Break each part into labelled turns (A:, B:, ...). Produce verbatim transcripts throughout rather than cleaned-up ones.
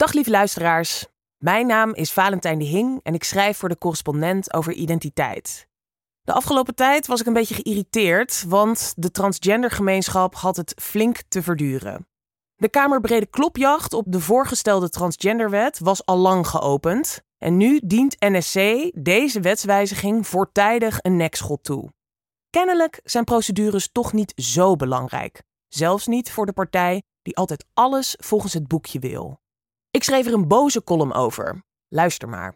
A: Dag lieve luisteraars, mijn naam is Valentijn de Hing en ik schrijf voor de Correspondent over identiteit. De afgelopen tijd was ik een beetje geïrriteerd, want de transgendergemeenschap had het flink te verduren. De kamerbrede klopjacht op de voorgestelde transgenderwet was al lang geopend en nu dient N S C deze wetswijziging voortijdig een nekschot toe. Kennelijk zijn procedures toch niet zo belangrijk, zelfs niet voor de partij die altijd alles volgens het boekje wil. Ik schreef er een boze column over. Luister maar.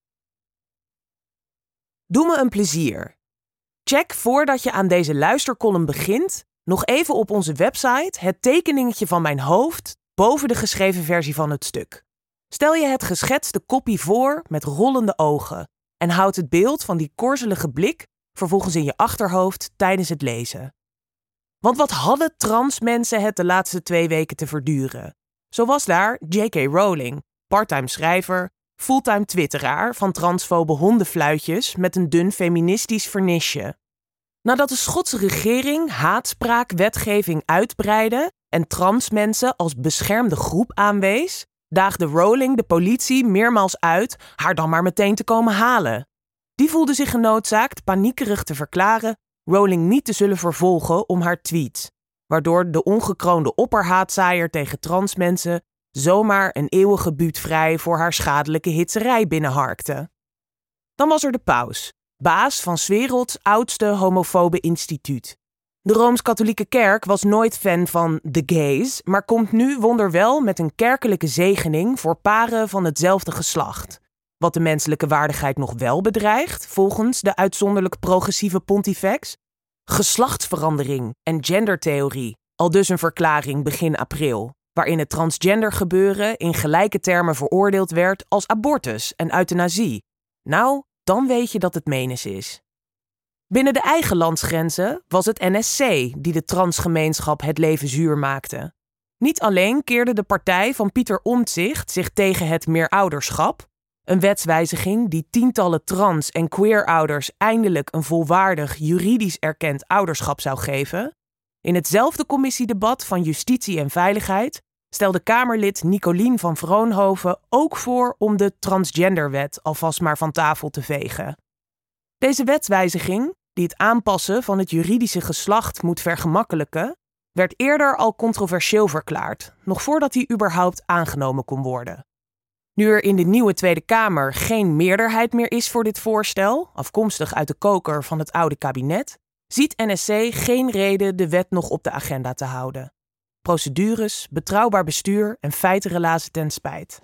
A: Doe me een plezier. Check voordat je aan deze luistercolumn begint nog even op onze website het tekeningetje van mijn hoofd boven de geschreven versie van het stuk. Stel je het geschetste koppie voor met rollende ogen en houd het beeld van die korzelige blik vervolgens in je achterhoofd tijdens het lezen. Want wat hadden trans mensen het de laatste twee weken te verduren? Zo was daar J K Rowling, parttime schrijver, fulltime twitteraar van transfobe hondenfluitjes met een dun feministisch vernisje. Nadat de Schotse regering haatspraakwetgeving uitbreidde en trans mensen als beschermde groep aanwees, daagde Rowling de politie meermaals uit haar dan maar meteen te komen halen. Die voelde zich genoodzaakt paniekerig te verklaren Rowling niet te zullen vervolgen om haar tweets, waardoor de ongekroonde opperhaatzaaier tegen trans mensen zomaar een eeuwige buurtvrij voor haar schadelijke hitserij binnenharkte. Dan was er de paus, baas van 's werelds oudste homofobe instituut. De Rooms-Katholieke Kerk was nooit fan van de gays, maar komt nu wonderwel met een kerkelijke zegening voor paren van hetzelfde geslacht. Wat de menselijke waardigheid nog wel bedreigt, volgens de uitzonderlijk progressieve pontifex, geslachtsverandering en gendertheorie, aldus een verklaring begin april, waarin het transgender gebeuren in gelijke termen veroordeeld werd als abortus en euthanasie. Nou, dan weet je dat het menens is. Binnen de eigen landsgrenzen was het N S C die de transgemeenschap het leven zuur maakte. Niet alleen keerde de partij van Pieter Omtzigt zich tegen het meerouderschap, een wetswijziging die tientallen trans- en queerouders eindelijk een volwaardig juridisch erkend ouderschap zou geven. In hetzelfde commissiedebat van Justitie en Veiligheid stelde Kamerlid Nicolien van Vroonhoven ook voor om de transgenderwet alvast maar van tafel te vegen. Deze wetswijziging, die het aanpassen van het juridische geslacht moet vergemakkelijken, werd eerder al controversieel verklaard, nog voordat die überhaupt aangenomen kon worden. Nu er in de nieuwe Tweede Kamer geen meerderheid meer is voor dit voorstel, afkomstig uit de koker van het oude kabinet, ziet N S C geen reden de wet nog op de agenda te houden. Procedures, betrouwbaar bestuur en feitenrelatie ten spijt.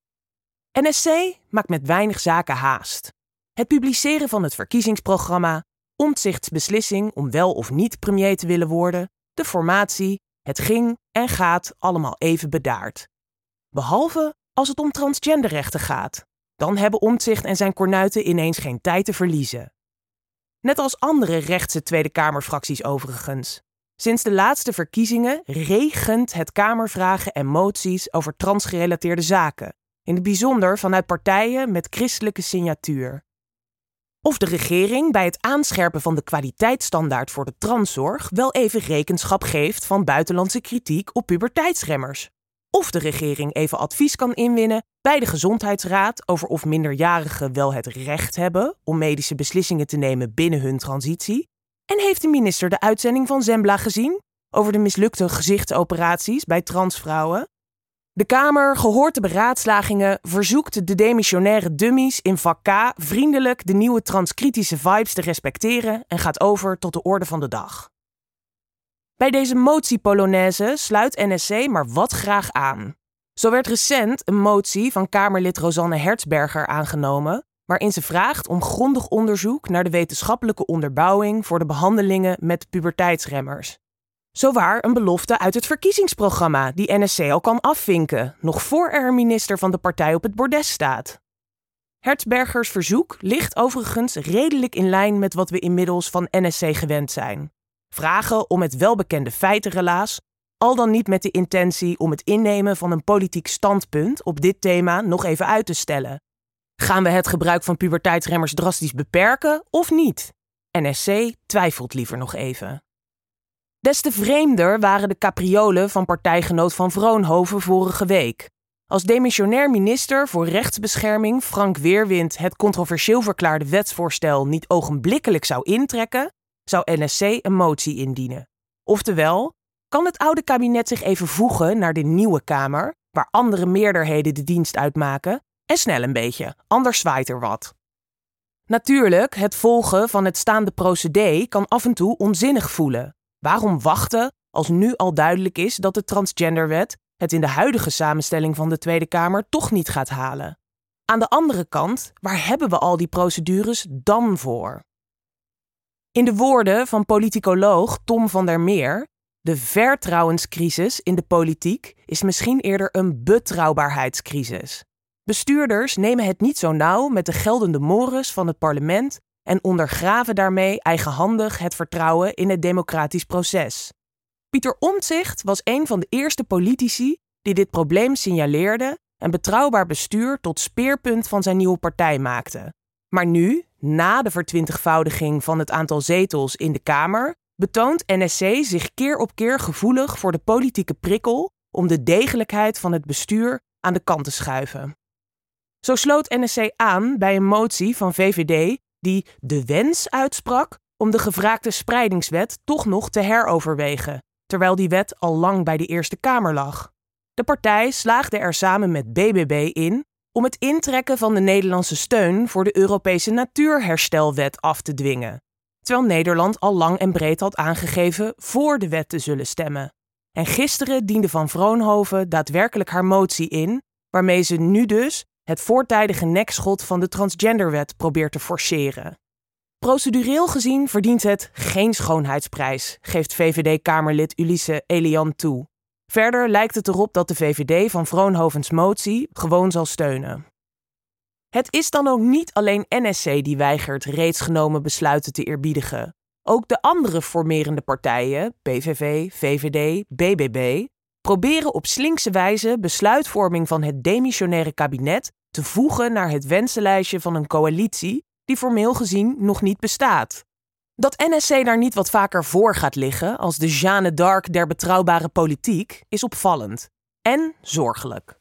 A: N S C maakt met weinig zaken haast. Het publiceren van het verkiezingsprogramma, Omtzigts beslissing om wel of niet premier te willen worden, de formatie, het ging en gaat allemaal even bedaard. Behalve als het om transgenderrechten gaat. Dan hebben Omtzigt en zijn kornuiten ineens geen tijd te verliezen. Net als andere rechtse Tweede Kamerfracties overigens. Sinds de laatste verkiezingen regent het Kamervragen en moties over transgerelateerde zaken. In het bijzonder vanuit partijen met christelijke signatuur. Of de regering bij het aanscherpen van de kwaliteitsstandaard voor de transzorg wel even rekenschap geeft van buitenlandse kritiek op puberteitsremmers. Of de regering even advies kan inwinnen bij de Gezondheidsraad over of minderjarigen wel het recht hebben om medische beslissingen te nemen binnen hun transitie. En heeft de minister de uitzending van Zembla gezien over de mislukte gezichtsoperaties bij transvrouwen? De Kamer gehoord de beraadslagingen, verzoekt de demissionaire dummies in vak K vriendelijk de nieuwe transkritische vibes te respecteren en gaat over tot de orde van de dag. Bij deze motie Polonaise sluit N S C maar wat graag aan. Zo werd recent een motie van Kamerlid Rosanne Hertzberger aangenomen, waarin ze vraagt om grondig onderzoek naar de wetenschappelijke onderbouwing voor de behandelingen met puberteitsremmers. Zowaar een belofte uit het verkiezingsprogramma die N S C al kan afvinken, nog voor er een minister van de partij op het bordes staat. Hertzbergers verzoek ligt overigens redelijk in lijn met wat we inmiddels van N S C gewend zijn. Vragen om het welbekende feitenrelaas, al dan niet met de intentie om het innemen van een politiek standpunt op dit thema nog even uit te stellen. Gaan we het gebruik van puberteitsremmers drastisch beperken of niet? N S C twijfelt liever nog even. Des te vreemder waren de capriolen van partijgenoot van Vroonhoven vorige week. Als demissionair minister voor rechtsbescherming Frank Weerwind het controversieel verklaarde wetsvoorstel niet ogenblikkelijk zou intrekken, zou N S C een motie indienen. Oftewel, kan het oude kabinet zich even voegen naar de nieuwe Kamer, waar andere meerderheden de dienst uitmaken, en snel een beetje, anders zwaait er wat. Natuurlijk, het volgen van het staande procedé kan af en toe onzinnig voelen. Waarom wachten als nu al duidelijk is dat de transgenderwet het in de huidige samenstelling van de Tweede Kamer toch niet gaat halen? Aan de andere kant, waar hebben we al die procedures dan voor? In de woorden van politicoloog Tom van der Meer, de vertrouwenscrisis in de politiek is misschien eerder een betrouwbaarheidscrisis. Bestuurders nemen het niet zo nauw met de geldende mores van het parlement en ondergraven daarmee eigenhandig het vertrouwen in het democratisch proces. Pieter Omtzigt was een van de eerste politici die dit probleem signaleerde en betrouwbaar bestuur tot speerpunt van zijn nieuwe partij maakte. Maar nu, na de vertwintigvoudiging van het aantal zetels in de Kamer, betoont N S C zich keer op keer gevoelig voor de politieke prikkel om de degelijkheid van het bestuur aan de kant te schuiven. Zo sloot N S C aan bij een motie van V V D die de wens uitsprak om de gevraagde spreidingswet toch nog te heroverwegen, terwijl die wet al lang bij de Eerste Kamer lag. De partij slaagde er samen met B B B in om het intrekken van de Nederlandse steun voor de Europese Natuurherstelwet af te dwingen, terwijl Nederland al lang en breed had aangegeven voor de wet te zullen stemmen. En gisteren diende Van Vroonhoven daadwerkelijk haar motie in, waarmee ze nu dus het voortijdige nekschot van de transgenderwet probeert te forceren. Procedureel gezien verdient het geen schoonheidsprijs, geeft V V D-Kamerlid Ulisse Elian toe. Verder lijkt het erop dat de V V D van Vroonhovens motie gewoon zal steunen. Het is dan ook niet alleen N S C die weigert reeds genomen besluiten te eerbiedigen. Ook de andere formerende partijen, P V V, V V D, B B B, proberen op slinkse wijze besluitvorming van het demissionaire kabinet te voegen naar het wensenlijstje van een coalitie die formeel gezien nog niet bestaat. Dat N S C daar niet wat vaker voor gaat liggen als de Jeanne d'Arc der betrouwbare politiek is opvallend en zorgelijk.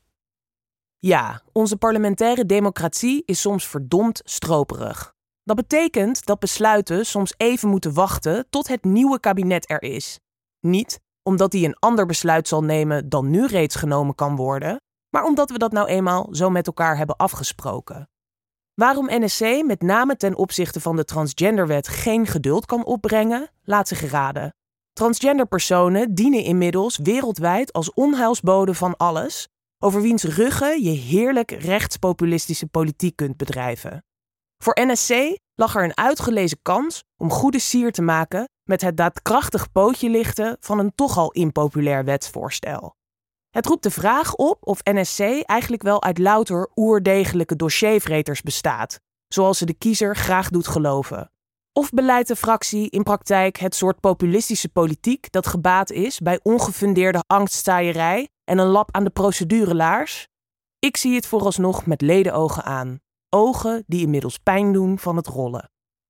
A: Ja, onze parlementaire democratie is soms verdomd stroperig. Dat betekent dat besluiten soms even moeten wachten tot het nieuwe kabinet er is. Niet omdat hij een ander besluit zal nemen dan nu reeds genomen kan worden, maar omdat we dat nou eenmaal zo met elkaar hebben afgesproken. Waarom N S C met name ten opzichte van de transgenderwet geen geduld kan opbrengen, laat zich raden. Transgenderpersonen dienen inmiddels wereldwijd als onheilsbode van alles, over wiens ruggen je heerlijk rechtspopulistische politiek kunt bedrijven. Voor N S C lag er een uitgelezen kans om goede sier te maken met het daadkrachtig pootje lichten van een toch al impopulair wetsvoorstel. Het roept de vraag op of N S C eigenlijk wel uit louter oerdegelijke dossiervreters bestaat, zoals ze de kiezer graag doet geloven. Of beleidt de fractie in praktijk het soort populistische politiek dat gebaat is bij ongefundeerde angstzaaierij en een lap aan de procedurelaars? Ik zie het vooralsnog met ledenogen aan. Ogen die inmiddels pijn doen van het rollen.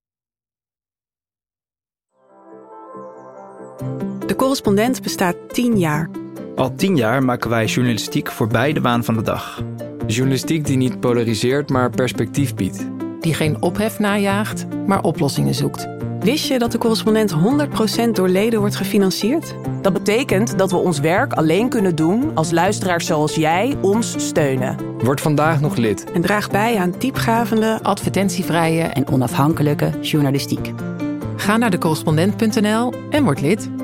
B: De Correspondent bestaat tien jaar.
C: Al tien jaar maken wij journalistiek voorbij de waan van de dag.
D: Journalistiek die niet polariseert, maar perspectief biedt.
E: Die geen ophef najaagt, maar oplossingen zoekt.
B: Wist je dat de Correspondent honderd procent door leden wordt gefinancierd?
A: Dat betekent dat we ons werk alleen kunnen doen als luisteraars zoals jij ons steunen.
D: Word vandaag nog lid.
B: En draag bij aan diepgravende,
E: advertentievrije
F: en onafhankelijke journalistiek.
E: Ga naar de correspondent punt n l en word lid.